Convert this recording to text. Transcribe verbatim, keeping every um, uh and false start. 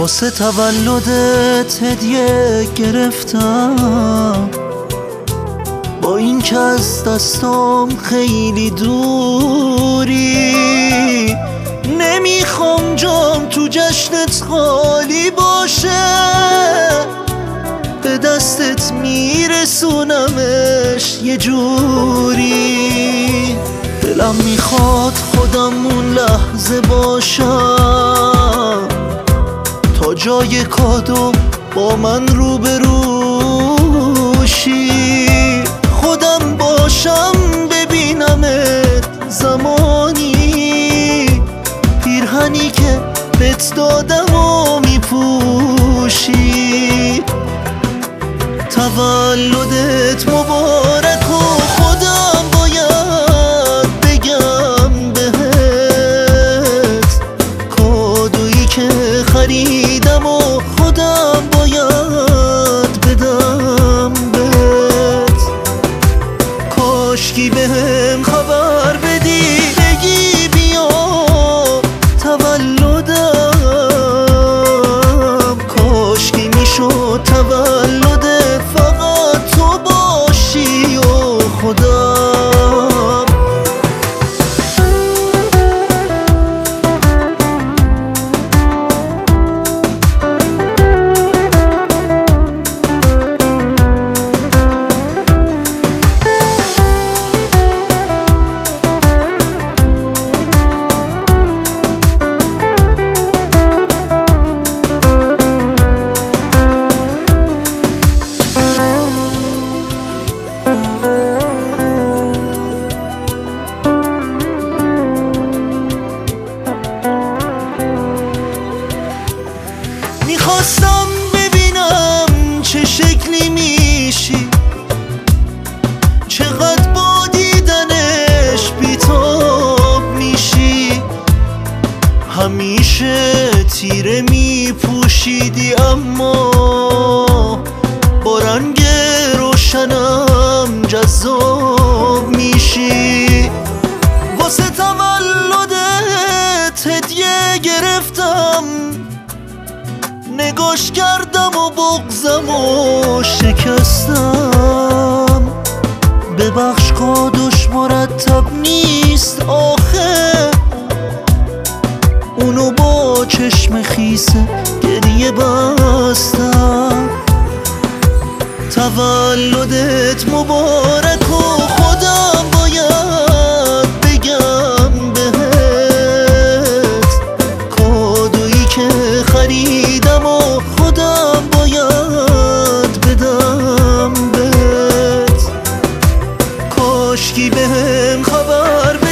واسه تولدت هدیه گرفتم، با این که از دستم خیلی دوری. نمیخوام جام تو جشنت خالی باشه، به دستت میرسونمش یه جوری. دلم میخواد خودم اون لحظه باشم، تا جای کادو با من روبروشی. خودم باشم ببینمت زمانی، پیرهنی که بهت دادم و میپوشی. تولدت مبارک و خودم باید بگم بهت، کادویی که خریدم و خودم باید بدم بهت. کاشکی بهم خبر بدی بگی بیا تولدم، کاشکی میشد تولدت فقط تو باشی و خودم. میخواستم ببینم چه شکلی میشی، چقدر با دیدنش بیتاب میشی. همیشه تیره میپوشیدی اما با رنگ روشنم جذاب میشی. واسه تولدت هدیه گرفتم، نگاش کردم و بغضم و شکستم. ببخش کادوش مرتب نیست آخه، اونو با چشم خیسه گریه بستم. تولدت مبارک و خودم باید بگم بهت، کادویی که خریدم و خودم باید بدم بهت. کاشکی بهم خبر